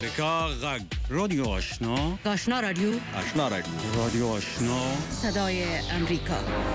امریکا غږ رادیو آشنا رادیو رادیو آشنا صدای امریکا.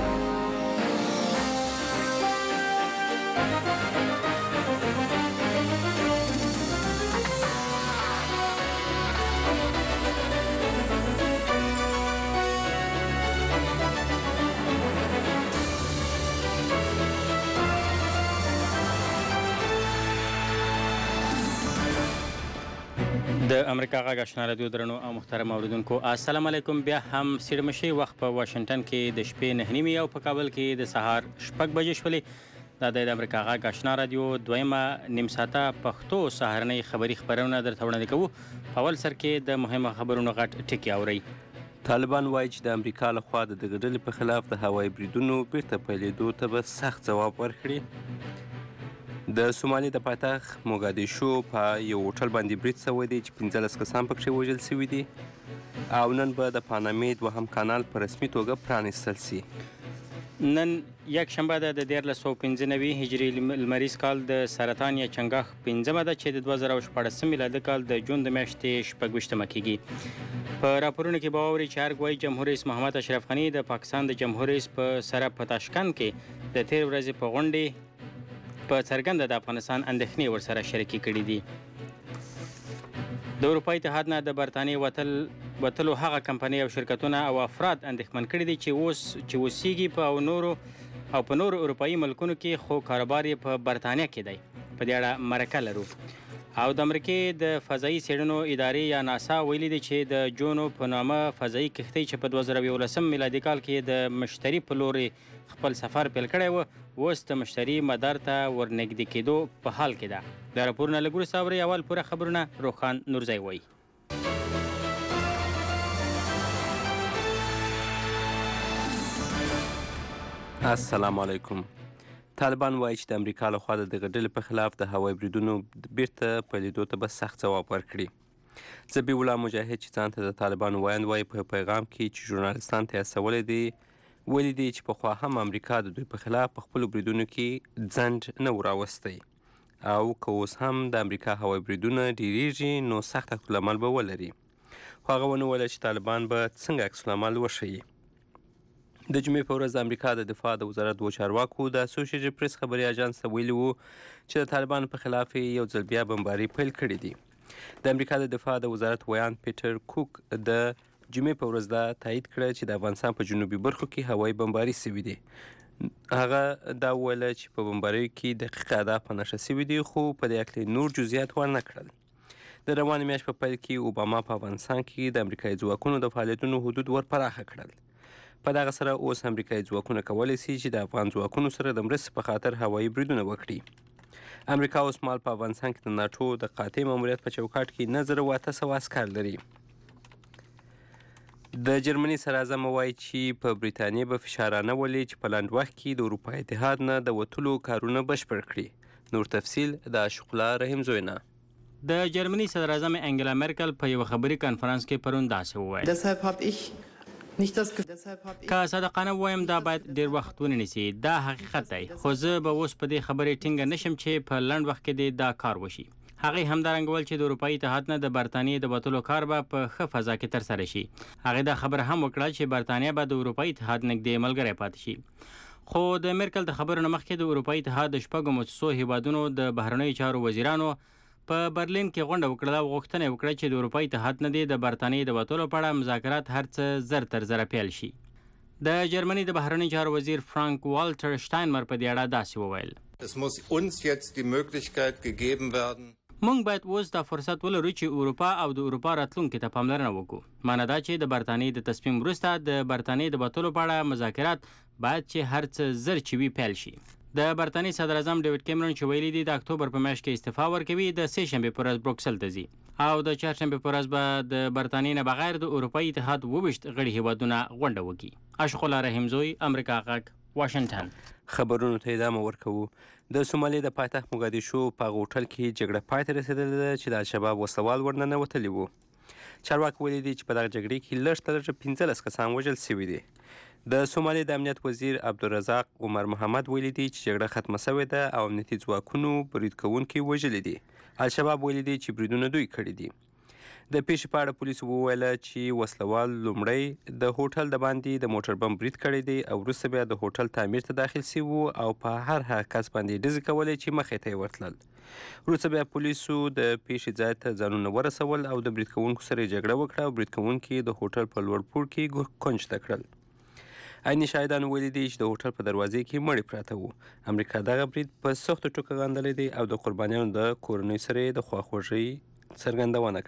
د امریکا غږ آشنا رادیو درنو او محترم اوریدونکو السلام علیکم. بیا هم سیړمشي وخت په واشنگټن کې د شپې 9:30 او په کابل کې د سهار 6 بجې شولې. دا د امریکا غږ آشنا رادیو دویمه نیم ساعته پښتو سهارنۍ خبری خبرونه درته وړاندې کوو. په اول سر کې د مهمه خبرونو غټ ټکی اورئ. طالبان وایي چې د امریکا لخوا د دغه ډلې په خلاف د هوایي بریدونو بیرته پیلېدو ته به سخت ځواب ورکړي. د سومالي د پایتخت موګادیشو په یو هوټل باندې برید شوی دی چې 15 کسان پکې وژل شوي دي او نن به د پانامې دوهم کانال په رسمي توګه پرانیستل شي. نن یک شنبه ده د 1395 هجري لمریز کال د سرطان یا چنګاښ 15 ده چې د 2014 میلادي کال د جون د میاشتې 26مه کېږي. په راپورونو کې به واورئ چې ارګ وایي جمهور رئیس محمد اشرف غني د پاکستان د جمهور رئیس په سره په تاشکند کې د تیر ورځې په غونډې په څرګنده د افغانستان اندېښنې ورسره شریکې کړي دي. د اروپا اتحاد نه د برطانیې وتلو هغه کمپنۍ او شرکتونه او افراد اندېښمن کړي دي چې اوسیږي په نورو اروپایي ملکونو کې خو کاروبار یې په برطانیه کې دی. په دې اړه مرکه لرو. او د امریکې د فضایي څېړنو ادارې یا ناسا ویلي دي چې د جونو په نامه فضایي کښتۍ چې په 2011 میلادي کال کې د مشتري په لوري خپل سفر پیل کړی و اوس د مشتري مدار ته ورنږدې کېدو په حال کې ده. د راپورونه لږ وروسته اورئ. اول پوره خبرونه روښان نورزی وایي. السلام علیکم. طالبان وایي چې د امریکا لخوا د دغه ډلې په خلاف د هوایي بریدونو بیرته پیلېدو ته به سخت ځواب ورکړي. ذبیح الله مجاهد چې ځان ته د طالبانو وایند وایي په پیغام کې چې ژورنالستان ته یې استولی دی ویلي دی چې پخوا هم امریکا د دوی په خلاف په خپلو بریدونو کې ځنډ نه و راوستی او که اوس هم د امریکا هوایي بریدونه ډیریږي نو سخت عکسالعمل به ولري. خو هغه ونه ویله چې طالبان به څنګه عکسالعمل وښیي. د جمعې په ورځ د امریکا د دفاع د وزارت دوه چارواکو د اسوسییټډ پریس خبري اژانس ته ویلي وو چې د طالبانو په خلاف یو ځل بیا بمباري پیل کړي دي. د امریکا د دفاع د وزارت ویان پیټر کوک د جمعې په ورځ دا تایید کړه چې د افغانستان په جنوبي برخو کې هوایي بمباري شوي دي. هغه دا وویله چې په بمباریو کې دقیق اهداف په نښه شوي دي خو په دې هکلې نور جزئیات ورنه کړل. د روانې میاشت په پیل کې اوباما په افغانستان کې د امریکایي ځواکونو د فعالیتونو حدود ورپراخه کړل. په دغه سره اوس امریکایي ځواکونه کولی شي چې د افغان ځواکونو سره د مرستې په خاطر هوایي بریدونه وکړي. امریکا اوس مهال په افغانستان کې د ناټو د قاطع ماموریت په چوکاټ کې 9800 عسکر لري. د جرمني سرعظمه وایي چې په برېټانیې به فشارانه ولي چې په لنډ وخت کې د اروپا اتحاد نه د وتلو کارونه بشپړ کړي. نور تفصیل د عاشق الله رحیم زوینا. د جرمني صدراعظم انګلا مرکل په یو خبري کانفرنس کې پرون داسې وویل که صادقانه وایم دا باید ډیر وخت ونیسي. دا حقیقت دی خو زه به اوس په دې خبرې ټینګه نشم چې په لنډ وخت کې دا کار وشي. هغې همدارنګه ویل چې د اروپایي اتحاد نه د برطانیې د وتلو کار به په ښه فضا کې ترسره شي. هغې دا خبره هم وکړه چې برطانیه به د اروپایي اتحاد نږدې ملګری پاتې شي. خو د مرکل د خبرو نه مخکې د اروپایي اتحاد د شپږو مؤسسو هیوادونو د بهرنیو چارو وزیرانو په برلین کې غونډه وکړه او غوښتنه وکړه چې د اروپایي اتحاد نه د برطانیې د وتلو په اړه مذاکرات هر څه زر تر زره پیل شي. د جرمني د بهرنیو چارو وزیر فرانک والټر شتاینمر په دې اړه داسې وویل. موږ باید اوس دا فرصت ولرو چې اروپا او د اروپا راتلونکي ته پاملرنه وکړو. معنی دا چې د برطانیې د تصمیم وروسته د برطانیې د وتلو په اړه مذاکرات باید چې هر څه زر چې وي پیل شي. د برطانیې صدراعظم ډیوډ کیمرون چې ویلي دي د اکتوبر په میاشت کې استعفا ورکوي د سه شنبې په ورځ بروکسل ته ځي او د چهارشنبې په ورځ به د برطانیې نه بغیر د اروپایي اتحاد 28 غړي هیوادونه غونډه وکړي. عاشق الله رحیم زوی، امریکا غږ، واشنگټن. خبرونو ته ادامه ورکوو. د سومالي د پایتخت موګادیشو په هغه هوټل کې جګړه پای ته رسېدلې ده چې د الشباب وسوال ورننوتلي وو. چارواکي ویلي دي چې په دغه جګړې کې لږ تر لږه 15 کسان وژل شوي دي. د سومالي د امنیت وزیر عبدالرزاق عمر محمد ویلي دي چې جګړه ختمه شوې ده او امنیتي ځواکونو برید کوونکي وژلي دي. الشباب ویلي دي چې بریدونه دوی کړي دي. د پیښې په اړه پولیسو وویل چې وسلوال لومړی د هوټل د باندې د موټر بم برید کړی دی او وروسته بیا د هوټل تعمیر ته داخل شوي وو او په هر هغه کس باندې ډزې کولې چې مخې ته یې ورتلل. وروسته بیا پولیسو د پیښې ځای ته ځانونه ورسول او د برید کوونکو سره یې جګړه وکړه او برید کوونکي د هوټل په لوړ پوړ کې کونج ته کړل. عیني شاهدانو ویلي دي چې د هوټل په دروازې کې مړي پراته وو. امریکا دغه برید په سختو ټکو غندلی دی او د قربانیانو د کورنیو سره یې د خواخوږۍ څرګندونه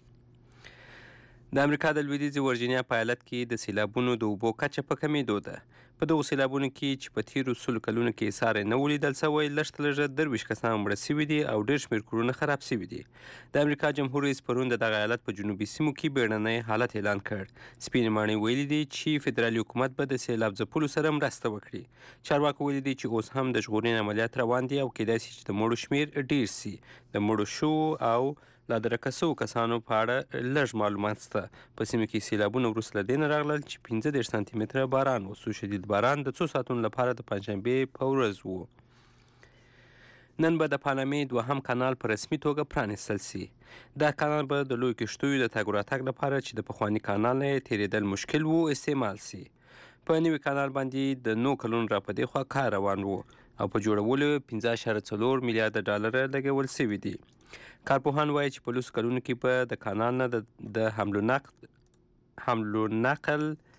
کړې. د امریکا د لویدیځې ورجینیا په ایالت کې د سیلابونو د اوبو کچه په کمیدو ده. په دغو سیلابونو کې چې په تیرو 100 کلونو کې ساری نه ولیدل سوی، لږ تر لږه 23 کسان مړه سوي دي او ډېر شمېر کورونه خراب سوي دي. د امریکا جمهور رئیس پرون د دغه ایالت په جنوبي سیمو کې بیړنی حالت اعلان کړ. سپینې ماڼۍ ویلي دي چې فدرالي حکومت به د سیلاب ځپلو سره مرسته وکړي. چارواکو ویلي دي چې اوس هم د ژغورنې عملیات روان دي او کیدای شي چې د مړو شمېر ډېر سي. د مړو شوو او لا درکه سوو کسانو په اړه لږ معلومات شته. په سیمه کې سیلابونه وروسته له دې نه راغلل چې 15 سانتي متره باران وسو. شدید باران د څو ساعتونو لپاره د پنجشنبې په ورځ وو. نن به د پانامې دوهم کانال په رسمي توګه پرانیستل سي. دا کانال به د لویو کښتیو د تګ راتګ لپاره چې د پخواني کانال نه تېرېدل مشکل وو استعمال سي. په نوي کانال باندې د 9 کلونو را په دې خوا کار روان وو او په جوړولو 15.4 میلیارډ ډالر لګول سوي دي. کارپوهان وایي چې په 10 کلونو کې به د کانال نه د حمل و نقل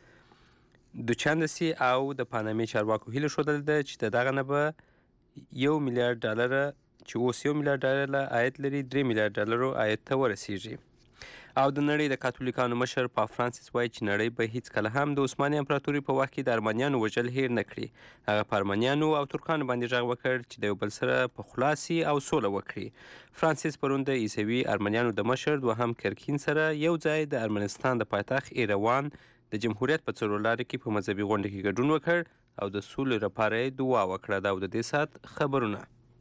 دوچنده سي او د پانامې چارواکو هیله ښودلې ده چې د دغه نه به 1 میلیارډ ډالر چې اوس 1 میلیارډ ډالر عاید لري 3 میلیارډ ډالرو عاید ته ورسیږي. او د نړۍ د کاتولیکانو مشر پاپ فرانسیس وایي چې نړۍ به هیڅکله هم د عثماني امپراتورۍ په وخت کې د ارمنیانو وژل هیر نه کړي. هغه په ارمنیانو او ترکانو باندې غږ وکړ چې د یو بل سره په خلاصي او سوله وکړي. فرانسیس پرون د عیسوي ارمنیانو د مشر دوهم کرکین سره یو ځای د ارمنستان د پایتخت ایروان د جمهوریت په څلورلارې کې په مذهبي غونډه کې ګډون وکړ او د سولې لپاره یې دعا وکړه. دا د دې ساعت خبرونه.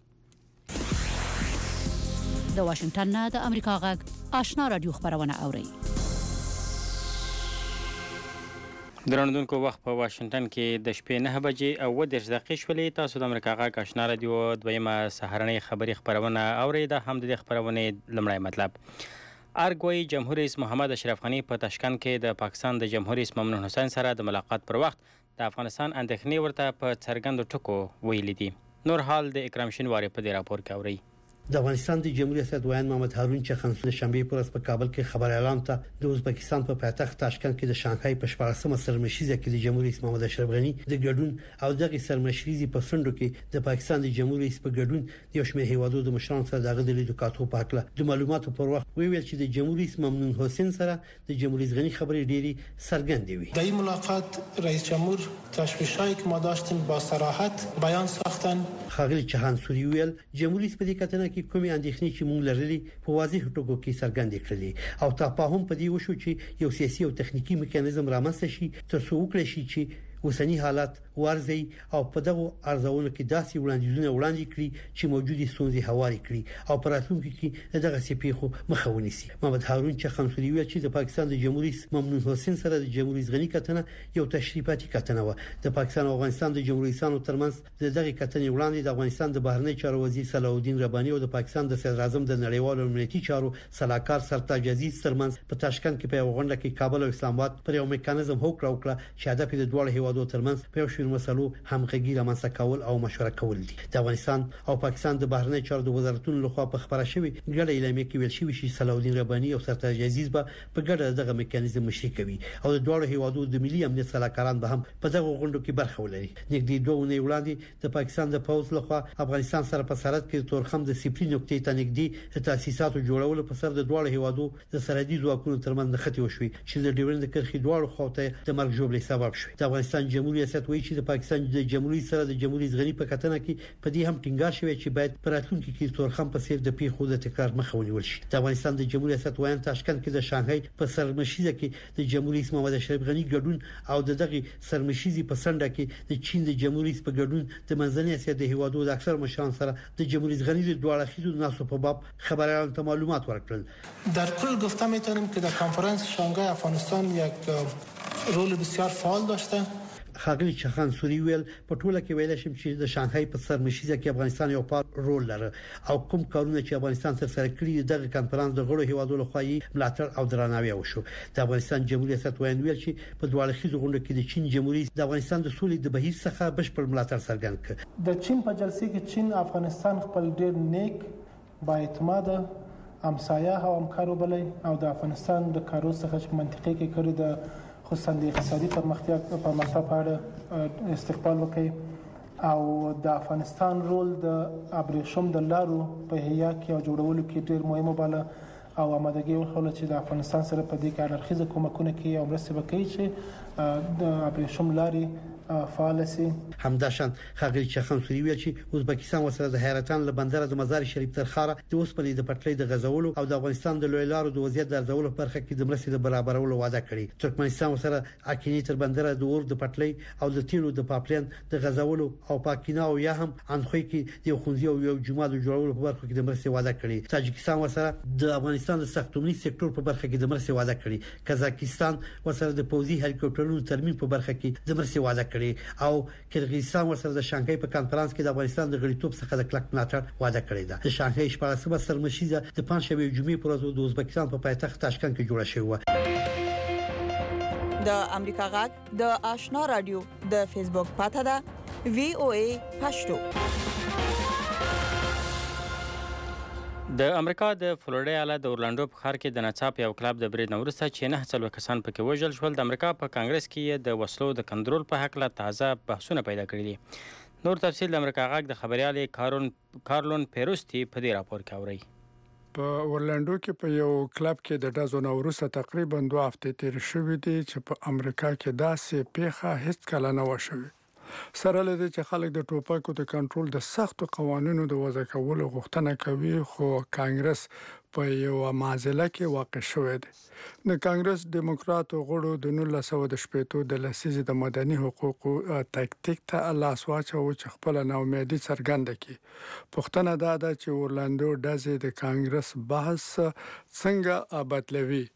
د واشنگټن نه د امریکا غږ آشنا رادیو خبرونه اوري. درنوونکو وخت په واشنگټن کې د شپې 9 بجې او 10 دقیقې شولې. تاسو د امریکا غږ آشنا رادیو دویمه سهارنۍ خبري خبرونه اوري. دا هم د خبرونې لمړی مطلب. ارګوي جمهور رئیس محمد اشرف غنی په تاشکند کې د پاکستان د جمهور رئیس ممنون حسین سره د ملاقات پر وخت د افغانستان اندېښنې ورته په څرګندو ټکو ویلي دي. نور حال د اکرام شینواری په دې راپور کې اوري. د افغانستان د جمهوریت ریاست وایي محمد هارون چخان د شنبې پر ورځ په کابل کې خبر اعلان ته د ازبکستان په پایتخت تاشکند کې د شانګهای په 14مه سرمشریزه کې د جمهور رئیس محمد اشرف غنی د ګډون او دغه سرمشریزي په فندو کې د پاکستان د جمهور رئیس په ګډون د یو شمېر هیوادو د مشرانو سره دغه د لیدو کاتو په اړه د معلوماتو پر وخت ویل چې د جمهور رئیس ممنون حسین سره د جمهور رئیس غنی خبرې ډېری څرګندې وي. در این ملاقات رئیس جمهور تشویش‌هایی که ما داشتیم با صراحت بیان ساختن. خاغلی چهان سوری ویل جمهور رئیس په دې کتنه کې کومې اندېښنې چې مونږ لرلې په واضح ټکو کې څرګندې کړلې او تفاهم په دې وشو چې یو سیاسي او تخنیکی میکانیزم رامنځته شي تر څو وکړي شي چې اوسنی حالات ورزي او په دغه ارزونو کې داسې وړاندیزونه وړاندې کړي چې موجودي ستونزې هواري کړي او په راتلونکي کې دغه سپیخو مخه ونیسي. محمد هارون چخان سوری ویل چې د پاکستان د جمهور رئیس ممنون حسین سره د جمهور رئیس غنی کتنه یو تشریفاتي کتنه و. د پاکستان او افغانستان د جمهور رئیسانو ترمنځ د دغه کتنې وړاندې د افغانستان د بهرنی چارو وزیر صلاح الدین رباني او د پاکستان د صدر اعظم د نړیوالو امنیتي چارو صلاحکار سرتاج عزیز ترمنځ په تاشکند کې په غونډه کې کابل او اسلام آباد پر یو میکانیزم هوکړه وکړه چې هدف د دوه هیوادو ترمنځ په یو شمېر مسلو همغږي رامنځته کول او مشوره کول دي. د افغانستان او پاکستان د بهرنی چارو د وزارتونو لخوا په خبره شوی ګډه اعلامیه کې ویل شوی چې صلاح الدین رباني او سرتاج عزیز به په ګډه دغه میکانیزم مشري کوي او د دوه هیوادو د ملي امنیت صلاحکاران به هم په دغه غونډو کې برخه ولري. نږدې 2 ونې وړاندې د پاکستان د پوز لخوا افغانستان سره په سرحد کې تورخم د سپری نقطې ته نږدې تاسیساتو جوړولو په سر د دوه هیوادو د سرحدي ځواکونو ترمنځ نښتې وشوي چې د ډیورند کرښې دوه خواته د مرګ ژوبلې سبب شوی. د افغانستان جمهور ریاست وایي چې د پاکستان د جمهوریت سره د جمهوریت غنی په کتنه کې په دې هم ټینګار شوی چې باید پر راتلونکي کې تورخم په څیر د پیښو د تکرار مخه ونیول شي. د افغانستان د جمهور ریاست وایي تاشکند کې د شانګهای په سرمشریزه کې د جمهوریت محمد اشرف غنی ګډون او دغه سرمشریزي په سنډه کې د چین د جمهوریت په ګډون د منځنۍ اسیا د هیوادو د اکثر مشران سره د جمهوریت غنی د دوه اړخیزو ناسو په باب خبريالانو ته معلومات ورکړل. در کل گفته میتونیم که در کنفرانس شانگهای افغانستان یک رول بسیار فعال داشته. خاغلی چخان سوري ویل په ټوله کې ویل شم چې د شانګهای په سرمشيزه کې افغانستان یو پات رول لري او کوم کارونه چې افغانستان تر سره کړی دغه کانفرنس د غړو هیوادو لخوا یې ملاتړ او درناوی وشو د افغانستان جمهوریت ریاست ویل چې په دواړه خيزو غونډه کې د چین جمهوریت د افغانستان د سولې د بهیر څخه بشپړ ملاتړ څرګند کړ د چین په جلسې کې چین افغانستان خپل ډیر نیک با اعتماد همسایه او همکارو بلې او د افغانستان د کارو څخه چې منطقي کې کړی د خصوصا د اقتصادي پرمختګ په اړه استقبال وکړي او د افغانستان رول د ابریشم د لارو په هيا کې او جوړولو کې ډیر مهمه باله او آمادګي ورخول چې د افغانستان سره په دې کې اړخیزه کومکونه کوي او مرسته وکړي چې د ابریشم لاري فعال سي همداشان خاغلی چخان سوري ویل چې ازبکستان وسره د حیرتان له بندر د مزار شریف تر خاره د اوسپنې د پټلۍ د غزولو او د افغانستان د لوی لارو د وضعیت د ارزولو برخه کې د مرستې د برابرولو وعده کړې ترکمنستان وسره اکینی تر بندر د اور د پټلۍ او د تیلو د پاپلین د غزولو او پاکینا او یا هم انخوي کې د خونځي او یو جمعه د جوړولو په برخه کې د مرستې وعده کړې تاجکستان وسره د افغانستان د ساختماني سکتور په برخه کې د مرستې وعده کړې قزاقستان وسره د پوځي هلیکوپټرونو ترمیم په برخه کې د مرستې وعده کړې او کرغیزستان وسره د شانګهای په کانفرنس کې د افغانستان د غړیتوب څخه د کلک ملاتړ وعده کړی ده د شانګهای شپږمه سرمشيزه د پنځشنبه جمعې پر ورځ د ازبکستان په پایتخت تاشکند کې جوړه شوې و د امریکا غږ د آشنا رادیو د فیسبوک پاته ده VOA پښتو د امریکا د فلوریډا ایالت د اورلاندو په ښار کې د ناڅاپه یو کلب د برید وروسته چې 9 کسان پکې وژل شول د امریکا په کانګرس کې د وسلو د کنټرول په حق له تازه بحثونه پیدا کړي دي نور تفصیل د امریکا غږ د خبريال کارلون پیروستی په دې راپور کې اوري په اورلاندو کې په یو کلب کې د ډزو وروسته تقریبا 2 هفته تیر شوې دي چې په امریکا کې داسې پیښه هیڅ کله نه وشوي سره لدې چې خلک د ټوپکو د کنټرول د سختو قوانینو د وضع کولو غوښتنه کوي خو کانګرس په یو معضله کې واقع شوې ده د کانګرس دیموکراتو غړو د 1918 د لسیزې د مدني حقوقو تکتیک ته لاس واچو چې خپل ناامیدي څرګنده کړي پښتنه دا ده چې اورلاندو ډزې د کانګرس بحث څنګه بدلوي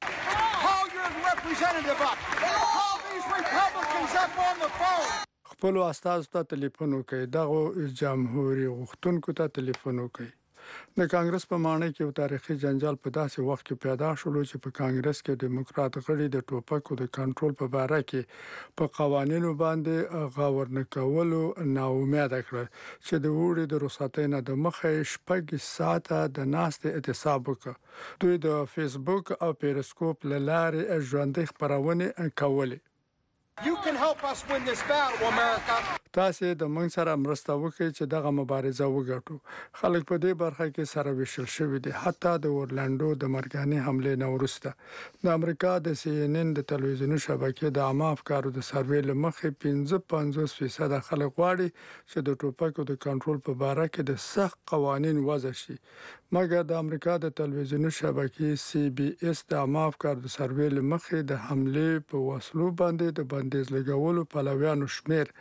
خپل استاد ته ټلیفون وکړي دغه جمهوریت غوښتونکو ته ټلیفون وکړي د کانګرس په معنی کې یو تاریخي جنجال په داسې وخت کې پیدا شول چې په کانګرس کې دیموکرات غړي د ټوپکو د کنټرول په اړه کې په قوانینو باندې غور نه کولو ناامید کړ چې د وړي د رخصتۍ نه د مخه شپږ ساعته د ناستې اعتصاب وکړ دوی د فیسبوک او پیرسکوپ لاره ژوندۍ خبرونه کولې You can help us win this battle, America. تاسو د موږ سره مرسته وکړئ چې دغه مبارزه وګټو خلک په دې برخه کې سره وشل شوی دي حتی د اورلاندو د مرګاني حمله نه وروسته د امریکا د CNN د تلویزیوني شبکې د عامه افکارو د سروې لمخې 55% خلک غواړي چې د ټوپکو د کنټرول په اړه کې د سخت قوانين وضع شي مګر د امریکا د تلویزیوني شبکې CBS د عامه افکارو د سروې لمخې د حمله په وسلو باندې د بندیز لګولو پلویانو شمیر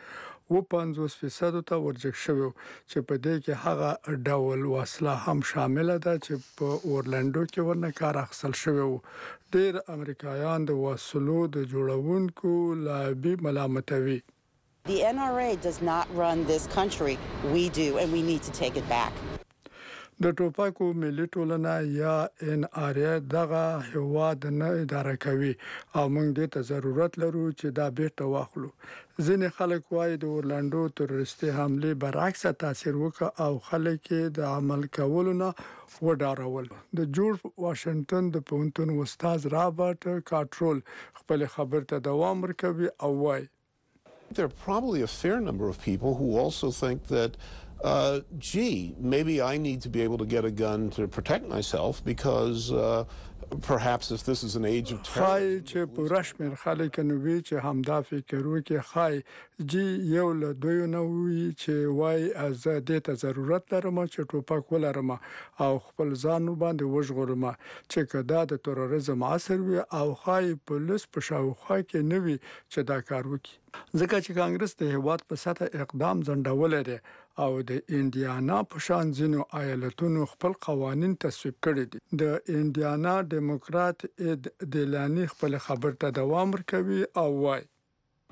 50% ته ورجګ شوی چې په دې کې هغه ډول وسله هم شامل ده چې په اورلاندو کې ورنه کار اخیستل شوی ډیر امریکایان د وسلو د جوړونکو لابي ملامتوي The NRA does not run this country. We do and we need to take it back. د ټوپکو ملي ټولنه یا NRA دغه هواد نه اداره کوي او موږ دې ته ضرورت لرو چې دا بیرته واخلو ځینې خلک وايي د اورلاندو تروریستي حمله برعکس تاثیر وکړ او خلک د عمل کولو نه وډارول د جورج واشنگټن د پونتون استاد رابرټ کاټرول خپل خبر ته دوام ورکوي او وايي There are probably a fair number of people who also think that gee, maybe I need to be able to get a gun to protect myself because perhaps if this is an age of terror. خای چې پرشمیر خلک نووي چې همدا فکر وکي خای جی یو له دوی نووي چې وای از دې ته ضرورت لرم چې ټوپک ولرم او خپل ځان باندې وژغورم چې کدا د تروریزم اثر وي او خای پولیس په شاوخوا کې نووي چې دا کار وکي ځکه چې کانګرس د هیواد په سطح اقدام ځنډول لري او د انډیانا په شان ځینو ایالتونو خپل قوانين تصویب کړي دي د انډیانا دیموکرات د لانی خپل خبر ته دوام ورکوي او وای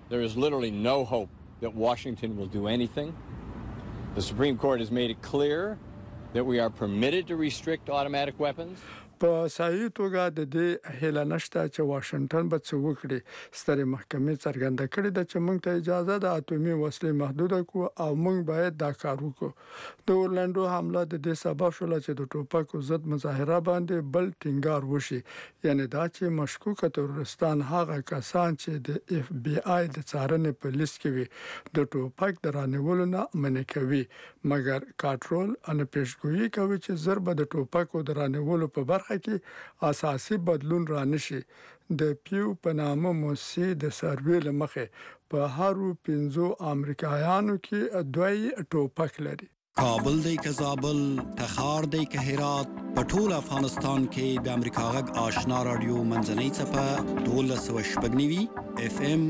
There is literally no hope that Washington will do anything. The Supreme Court has made it clear that we are permitted to restrict automatic weapons. په صحیح توګه د دې هیله نشته چې واشنگټن به څه وکړي. سترې محکمې څرګنده کړې ده چې موږ ته اجازه ده اټومي وسلې محدود کړو او موږ باید دا کار وکړو. د اورلانډو حمله د دې سبب شول چې د ټوپکو ضد مظاهره باندې بل ټینګار وشي. یعنی دا چې مشکوک تروریستان هغه کسان چې د اف بی آی د څارنې په لیست کې وي د ټوپک د رانیولو نه منع کوي، مګر کاټرول ان پیشګویي کوي چې ضرب د ټوپکو د رانیولو په برخه کې اساسي بدلون رانشي. د پیو په نامه موسسې د سروې لمخې په هارو 15 امریکایانو کې دوی ټوپک لري. کابل دی که زابل، تخار دی که هرات، په ټول افغانستان کې د امریکا غږ آشنا رادیو منځنۍ څپه 1290 اف ام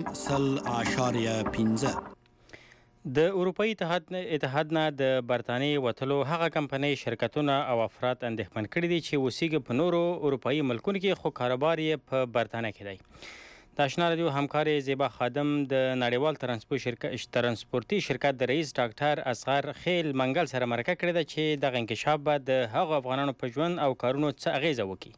0.15. د اروپאי اتحاد نه د برتانیې وتلو هغه کمپنۍ شرکتونه او افراد اندېښمن کړي دي چې اوسېږي په نورو اروپאי ملکونو کې، خو کاروبار یې په برتانیه کې دی. د آشنا رادیو همکار زیبا خادم د نړیوال ترانسپورتي شرکت د رئیس ډاکټر اصغر خیل منګل سره مرکه کړې ده چې دغه انکشاف به د هغو افغانانو په ژوند او کارونو څه اغیزه وکړي.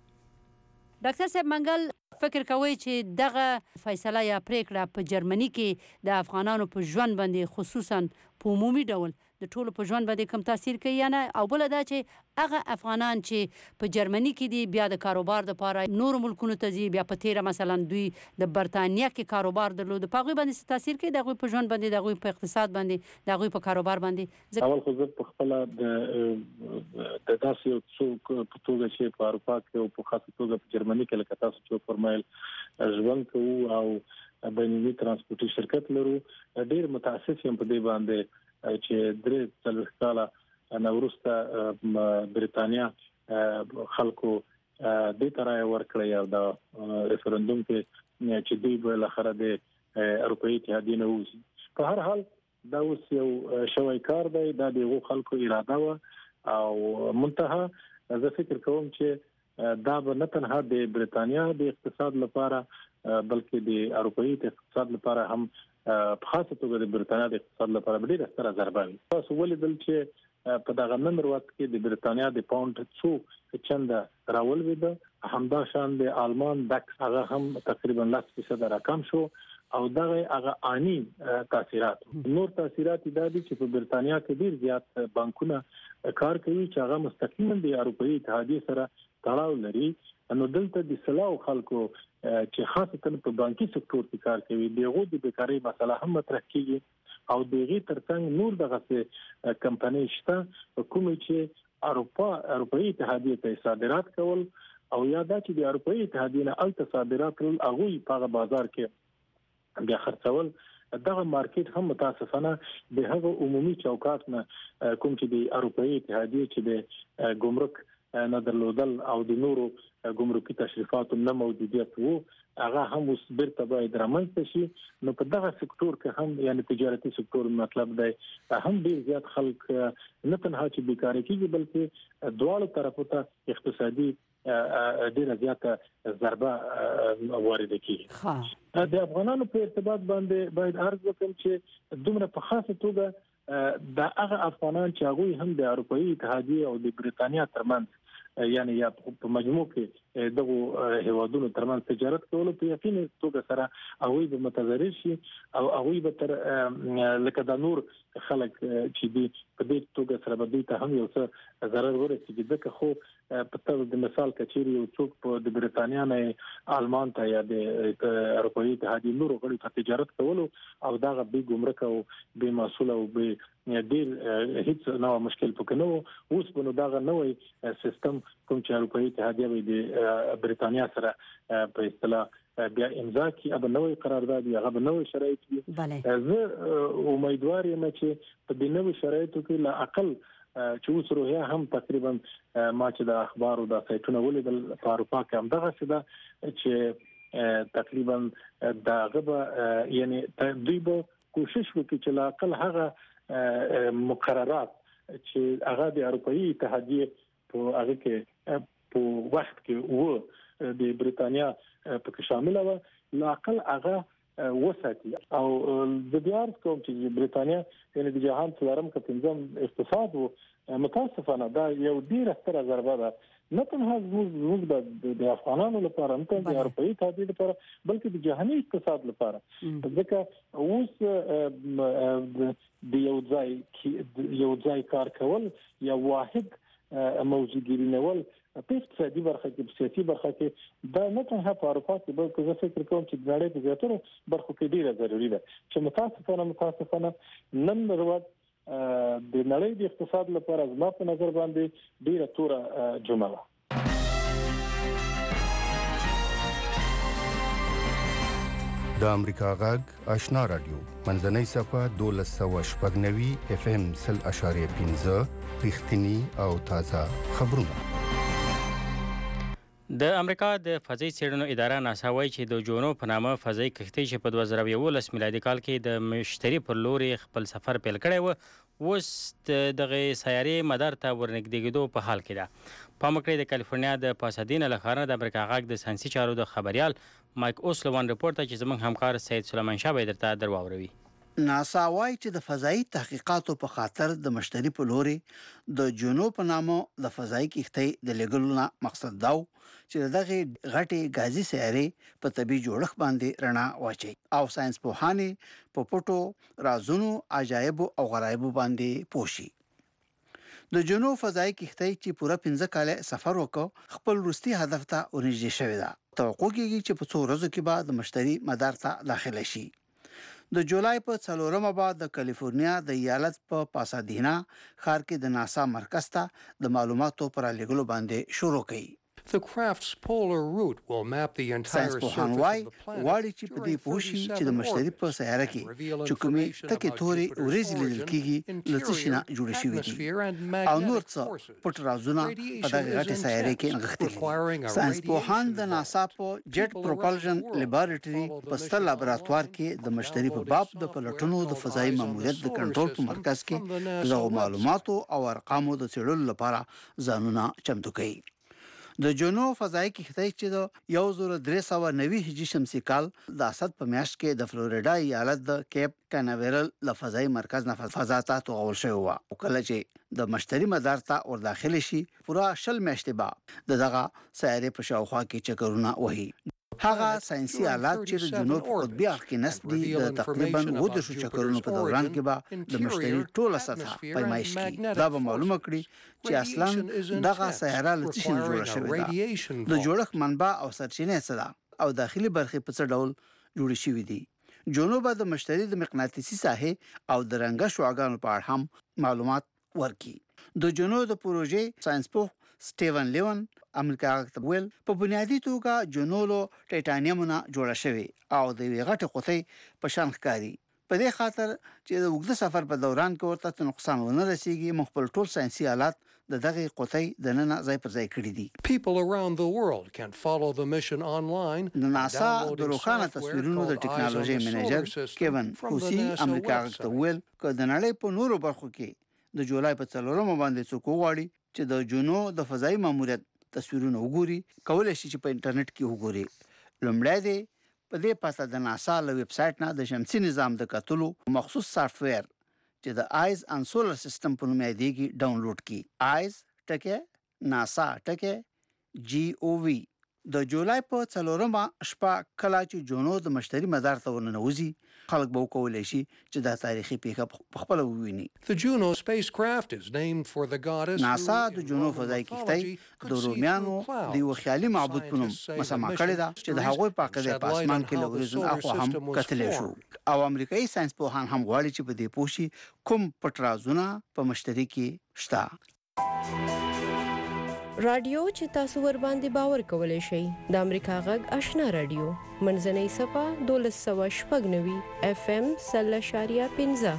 ډاکټر صاحب منګل، فکر کوي چې دغه فیصله یا پریکړه په جرمني کې د افغانانو په ژوند باندې خصوصا په عمومي ډول د ټولو په ژوند باندې کوم تاثیر کوي یا نه؟ او بل دا چې هغه افغانان چې په جرمني کې دي بیا د کاروبار لپاره نور ملکونو ته ځي، بیا په تیره مثلا دوی د برتانیه کې کاروبار درلود، په هغوی باندې څه تاثیر کوي د هغوی په ژوند باندې، د هغوی په اقتصاد باندې، د هغوی په کاروبار باندې؟ اول خو زه په خپل د داسې یو څوک په توګه چې په اروپا کې او په خاصه توګه په جرمني کې لکه تاسو چې فرمایل ژوند کوو او بینالمللي ترانسپورتي شرکت لرو، ډېر متاسف یم په دې باندې چې 3 کاله نه وروسته برتانیا خلکو دې ترای ورکړی او د ریفرندوم کې چې دوی به لخره د اروپאי اتحادیې نه وځي. په هر حال دا اوس یو شوی کار دی، دا د خلکو اراده و او منتها زه فکر کوم چې دا به نه تنها د برتانیا د اقتصاد لپاره بلکې د اروپאי اقتصاد لپاره هم په خاصه توګه د برتانیا د اقتصاد لپاره ډېره ستره ضربه وي. تاسو ولیدل چې په دغه نن وخت کې د برتانیا د پاوند څو چنده راولویده، همدا شان د آلمان ډاکس هغه هم تقریبا 10% راکم شو او دغه هغه اني تاثیرات نور تاثیرات دا دي چې په برتانیا کې ډیر زیات بانکونه کار کوي چې هغه مستقیما د اروپאי اتحادیې سره تړاو لري. نو دلته د سلاو خلکو چې خاصه په بانکي سکتور کې کار کوي دغه د بیکاری مسله هم مطرح کیږي او دغه ترڅنګ نور دغه کمپنۍ شته کوم چې اروپאי اتحادیې ته صادرات کول او یا دا چې د اروپאי اتحادیې نه الته صادرات کول هغه په بازار کې بیا خرڅول، دغه مارکیټ هم متاسفانه د هغه عمومي چوکاټ نه کوم چې د اروپאי اتحادیې چې د ګمرک نه درلودل او د نورو ګمرکي تشریفاتو نه موجودیت وو هغه هم اوس بیرته باید رامنځته شي. نو په دغه سکتور کې هم یعنی تجارتي سکتور مطلب دی هم ډیر زیات خلک نه تنها چې بیکاری کیږي بلکې دواړو طرفو ته اقتصادي ډیره زیاته ضربه وارد کیږي. د افغانانو په ارتباط باندې باید عرض وکړم چې دومره په خاصه توګه د هغه افغانان چې هغه هم د اروپאי اتحادیې او د برتانیا ترمنځ یعنی یا په مجموع کې دغه هیوادونو ترمنځ تجارت کولو په یقیني توګه سره هغه به متضرر شي او هغه به تر لکه د نور خلک چې دی په دې توګه سره به دوی ته هم یو څه ضرر ورسیږي. ځکه خو په تاسو د مثال کچېری یو څوک په د برتانیا نه آلمان ته یا د اروپאי اتحادیې نورو غړي ته تجارت کولو او دغه به ګمرک او به مسول او به ډیر هیڅ نو مشکل پکې نو اوس په دغه نوې سیستم کوم چې اروپאי اتحادیې د برتانیا سره په اصطلاح بیا امضا کی اب نوې قرارداد یا غو نوې شرایط دي. زه امیدوار یم چې په دې نوې شرایطو کې لا اقل چې اوس روحیه هم تقریبا ما چې د اخبارو د سایټونو ولیدل په اروپا کې هم دغه څه ده چې تقریبا دا غبه یعنی دوی به کوشش وکړي چې لا اقل هغه مقررات چې هغه د اروپאי اتحادیې په هغه کې په وخت کې و د برتانیا په شامل و لا اقل هغه وساتي او د بیا کوم چې برېټانیا یعنی د جهان څلورم که پنځم اقتصاد وو متاسفانه دا یو ډیره ستره ضربه ده نه تنها زموږ د افغانانو لپاره نه د اروپایي اتحادیې لپاره بلکې د جهاني اقتصاد لپاره ځکه اوس د یو ځای کار کول یا واحد موجودګي نول په اقتصادي برخه کې په سیاسي برخه کې دا نه تنها په اروپا کې بلکې زه فکر کوم چې د نړۍ په زیاترو برخو کې ډیره ضروري ده چې متاسفانه نن ورځ د نړۍ د اقتصاد لپاره زما په نظر باندې ډیره توره جمله ده. د امریکا غږ آشنا رادیو منځنۍ صفحه 1290 اف ام 0.15 رښتینی او تازه خبرونه. د امریکا د فضایي څېړنو اداره ناسا وایي چې د جونو په نامه فضایي کښتۍ چې په 2011 میلادي کال کې د مشتري پر لوري خپل سفر پیل کړی و اوس دغه سیارې مدار ته ورنږدېږدو په حال کې ده. پام وکړئ د کالیفورنیا د پاسادینا له ښاره د امریکا غږ د ساینسي چارو د خبریال مایک اوسلوان رپورټ ته چې زموږ همکار سید سلیمان شاه به درته درواوروي. ناسا وايي چې د فضایي تحقیقاتو په خاطر د مشتري په لوري د جونو په نامه د فضایي کښتۍ د لګولو نه مقصد دا چې دغه غټي غازي سیارې په طبي جوړښت باندې رڼا واچي او ساينس پوهانې په پټو رازونو عجایب او غرایب باندې پوښي. د جنوب فضایي کښتۍ چې پوره 15 کال سفر وکړ خپل وروستي هدف ته ورنږدې شوې ده. توقع کېږي چې په څو ورځو کې بعد مشتري مدار ته داخله شي. د جولای په 4مه بعد د کالیفورنیا د ایالت په پاسادینا ښار کې د ناسا مرکز ته د معلوماتو پر لګولو باندې شروع کړي. The craft's polar route will map the entire surface of the planet. واړی چې په دې پوښي چې د مشتري په سیاره کې چې کومي تکي توري ورېزې لیدل کیږي لته شنه جوړ شوی دي او نور څه پټ رازونه په دغه غټه سیاره کې نغښتلي. ساينس پوهان د ناسا په جیټ پروپلشن لیبارټري په ستر لابراتوار کې د مشتري په باب د پلټونو د فضایي ماموریت د کنټرول په مرکز کې د معلوماتو او ارقامو د څېړلو لپاره ځانونه چمتو کوي. د جنو فضایي کښتۍ چې د 1390 هجري شمسي کال د اسد په میاشت کې د فلوریډا ایالت د کیپ کاناویرل له فضایي مرکز نه فضا ته توغول شوی و او کله چې د مشتري مدار ته ور داخل شي پورا شل میاشتې بعد دغه سیارې په شاوخوا کې چکرونه وهي. هغه ساينسي آلات چې د جنوب قطبي اړخ کې نسب دي د تقریبا 20 چکرونو په دوران کې به د مشتري ټوله سطح پیمایش کی دا به معلومه کړي چې اصلا دغه سیاره له څه جوړه شوې ده، د جوړښت منبع او سرچینې څه ده او داخلي برخې په څه ډول جوړې شوې دي. جنوب د مشتري د مقناطیسي ساحې او د رنګه شعاعونو په اړه هم معلومات ورکړي. د جنوب د پروژې ساينسپوه سټیون لیون امریکا ته ویل په بنیادی توګه جنولو ټایټانیوم نه جوړه شوی او د غټه قطۍ په شان ښکاري. په دې خاطر چې د وګړو سفر په دوران کې ورته نقصان ونه رسیږي مخبل ټول ساينسي آلات د دغه قطۍ د نن ځای پر ځای کړی دي. People around the world can follow the mission online. د ناسا د روښانه تصویرونو د ټکنالوژي منیجر کیون خوسی امریکا ته ویل چې د نړۍ په نورو برخو کې د جولای په 4مه باندې څوک وغواړي چې د جنو د فضایي ماموریت تصویرونه وګوري کولای شي چې په انټرنیټ کې وګوري. لومړی دی په دې پاسه د ناسا له ویب سټ نه د شمسي نظام د کتلو مخصوص سافټ ویر چې د آیز ان سولر سیستم په نوم یادېږي ډاونلوډ کی. آیز ټکه ناسا ټکه جی او وی. د جولای په 4مه شپه کله چې جونو د مشتري مدار ته ورننوزي خلک به کولای شي چې دا تاریخي پیښه خپل وویني. The Juno spacecraft is named for the goddess. ناسا د جونو فضایي کښتۍ د رومیانو د یو خیالي معبود په نوم مسما کړی دا چې د هغوی په عقیده په اسمان کې له ورځې اخوا هم کتلې شو او امریکایي ساينس پوهان هم غواړي چې په دې پوښي کوم پټ رازونه په مشتري کې شته. رادیو چې تاسو ور باندې باور کولای شئ د امریکا غږ آشنا رادیو منځنۍ صفه 1290 اف ام 0.15.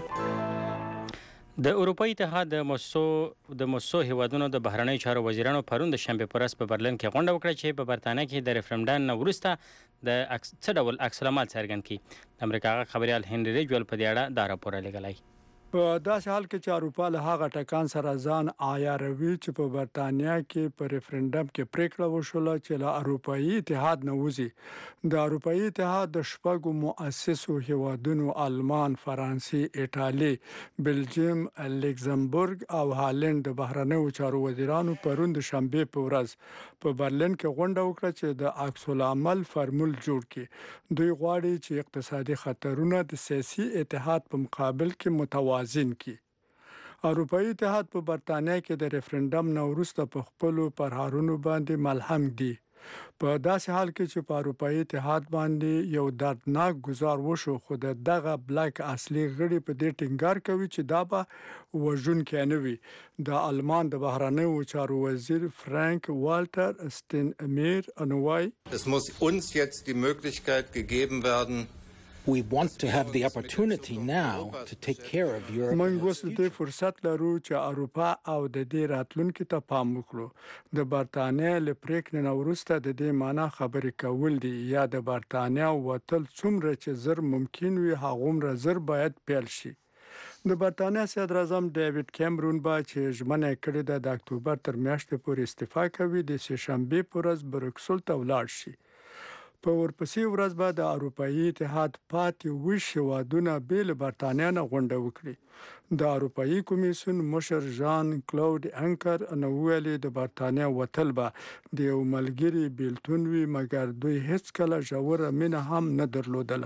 د اروپایي اتحاد د موسسو هیوادونو د بهرنیو چارو وزیرانو پرون د شنبه په ورځ په برلین کې غونډه وکړه چې په برتانیا کې د ریفرنډم نه وروسته د څه ډول عکس العمل څرګند کړي. د امریکا غږ خبریال هنري ریجول په دې اړه دا راپور لګلای. په داسې حال کې چې اروپا له هغه ټکان سره ځان عیاروي چې په برتانیا کې په ریفرندم کې پریکړه وشوله چې له اروپایي اتحاد نه وځي. د اروپایي اتحاد د شپږو مؤسسو هیوادونو آلمان، فرانسې، ایټالي، بلجیم، لکزمبورګ او هالند د بهرنیو چارو وزیرانو پرون د شنبه په ورځ په برلین کې غونډه وکړه چې د عکس العمل فارمول جوړ کړي. دوی غواړي چې اقتصادي خطرونه د سیاسي اتحاد په مقابل کې متوازن کی. اروپایي اتحاد په برتانیا کې د ریفرندم نه وروسته په خپلو پرهارونو باندې ملحم دي. په داسې حال کې چې په اروپایي اتحاد باندې یو دردناک گزار وشو، خو دغه بلاک اصلي غړي په دې ټینګار کوي چې دا به وژونکی نه وي. د آلمان د بهرنیو چارو وزیر فرانک والټر سټینمیر انوای Es muss uns jetzt die Möglichkeit gegeben werden, We want to have the opportunity now to take care of Europe. موږ اوس د فرصت لرو چې اروپا او د دې راتلونکي ته پام وکړو. د برتانیا له پریکړې نه وروسته د دې معنی خبرې کول دي یا د برتانیا وتل څومره چې زر ممکن وي هغومره زر باید پیل شي. د برتانیا صدر اعظم ډیوډ کیمرون با چې ژمنه کړې ده د اکتوبر تر میاشتې پورې استعفا کوي، د سه شنبه پر ورځ بروکسل ته ولاړ شي. په ورپسې ورځ به د اروپایي اتحاد پاتې ویش هیوادونه بیل برتانیا نه غونډه وکړي. د اروپایي کمیسیون مشر ژان کلاود انکر نو ویلي د برتانیا وتل به د یو ملګری بیلتون وي، مګر دوی هیڅ کله ژوره مینه هم نه درلودله.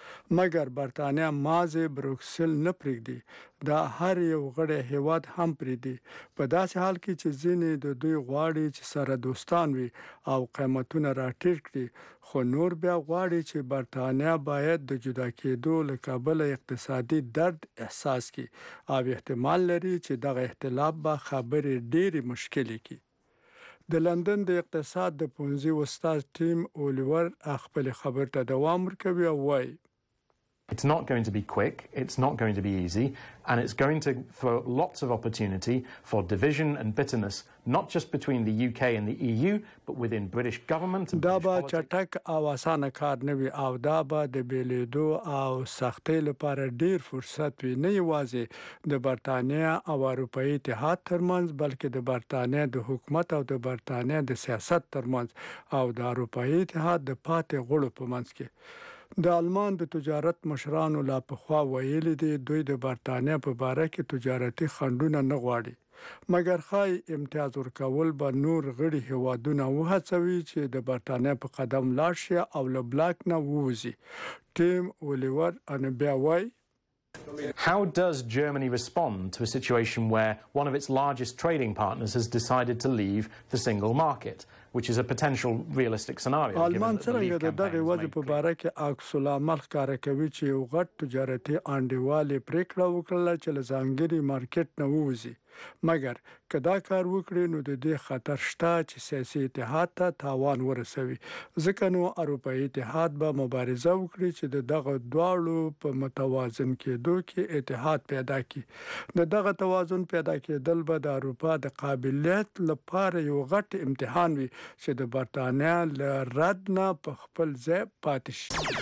مګر برتانیا مازه بروکسل نه پریږدي، دا هر یو غړی هیواد هم پریږدي. په داسې حال کې چې ځینې د دوی غواړي چې سره دوستان وي او قیمتونه راټیټ کړي، خو نور بیا غواړي چې برتانیا باید د جدا کېدو له کبله اقتصادي درد احساس کړي او احتمال لري چې دغه اختلاف به خبرې ډېرې مشکلې کړي. د لندن د اقتصاد د پونځي استاد ټیم اولور خپل خبر ته دوام ورکوي او وایي It's not going to be quick, it's not going to be easy, and it's going to throw lots of opportunity for division and bitterness, not just between the UK and the EU, but within British government and دا به چټک او اسانه کار نه وي او دا به د بیلیدو او سختۍ لپاره ډیر فرصت وي، نه یوازې د برتانیا او اروپایي اتحاد ترمنځ بلکې د برتانیا د حکومت او د برتانیا د سیاست ترمنځ او د اروپایي اتحاد د پاتې غړو په منځ کې. د آلمان د تجارت مشرانو لا پخوا ویلي دي دوی د برتانیا په باره کې تجارتي خنډونه نه غواړي، مګر خای امتیاز ورکول به نور غړي هیوادونه وهڅوي چې د برتانیا په قدم لاړ شي او له بلاک نه ووځي. ټیم اولور ان بیا وایي How does Germany respond to a situation where one of its largest trading partners has decided to leave the single market, which is a potential realistic scenario? آلمان څنګه د دغه وضع په اړه کې عکس العمل ښکاره کوي چې یو غټ تجارتي انډیوالي پریکړه وکړه چې له ځانګړي مارکیټ نه ووځي، مګر که دا کار وکړي نو د دې خطر شته چې سیاسي اتحاد ته تاوان ورسوي، ځکه نو اروپایي اتحاد به مبارزه وکړي چې دغه دواړو په متوازن کېدو کې اتحاد پیدا کړي. دغه توازن پیدا کېدل به د اروپا د قابلیت لپاره یو غټ امتحان وي چې د برتانیا له رد نه په خپل ځای پاتې شي.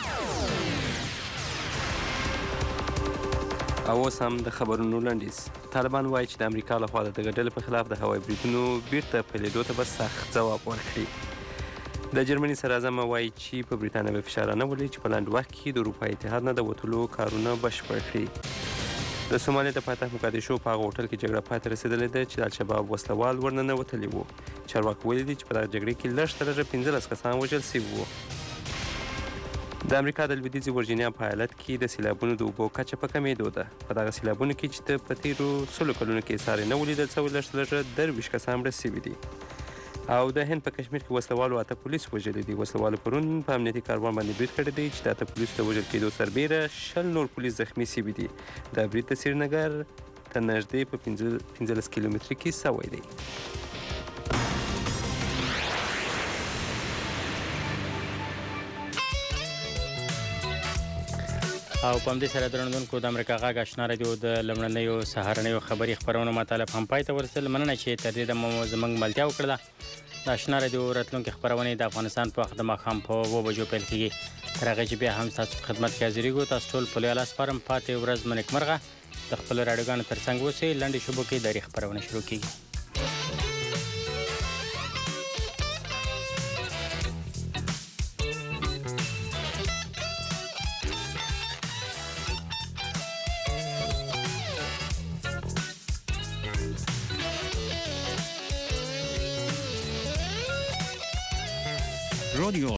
او اوس هم د خبرونو لنډیز. طالبان وایي چې د امریکا لخوا د دغه ډلې په خلاف د هوایي بریدونو بیرته پیلېدو ته به سخت ځواب ورکړي. د جرمني صدراعظم وایي چې په بریتانیا به فشار نه ولي چې په لنډ وخت کې د اروپایي اتحاد نه د وتلو کارونه بشپړ کړي. د سومالیا د پایتخت مقدشو په هغه هوټل کې جګړه پای ته رسېدلې ده چې د الشباب وسلوال ورننوتلي وو. چارواکو ویلي دي چې په دغه جګړې کې لږ تر لږه 15 کسان وژل شوي وو. د امریکا د لویدیځې ورجینیا په ایالت کې د سیلابونو د اوبو کچه په کمېدو ده. په دغه سیلابونو کې چې په تیرو 100 کلونو کې ساری نه ولیدل شوی لږ تر لږه 23 کسان مړه شوي دي. او د هند په کشمیر کې وسلوالو 8 پولیس وژلي دي. وسلوالو پرون په امنیتي کاروان باندې برید کړی دی چې د 8 پولیسو د وژل کېدو سربیره 60 نور پولیس زخمي شوي دي. دا برید د سرینګر ته نږدې په 15 کیلومتره کې شوی دی. او په همدې سره درنوونکو د امریکا غږ آشنا رادیو د لومړنیو سهارنیو خبري خپرونو مطالب هم پای ته ورسېدل. مننه چې تر دې دمه زموږ ملتیا وکړله. د آشنا رادیو راتلونکې خپرونې د افغانستان په وخت د ماښام په 2 بجو پیل کېږي. تر هغې چې بیا هم ستاسو خدمت کې حاضرېږو. تاسو ټول په لوی لاس سپارم. پاتې ورځ مو نیکمرغه. د خپل راډیوګانو ترڅنګ اوسئ. لنډې شبو کې دری خبرونه شروع کیږي. رادیو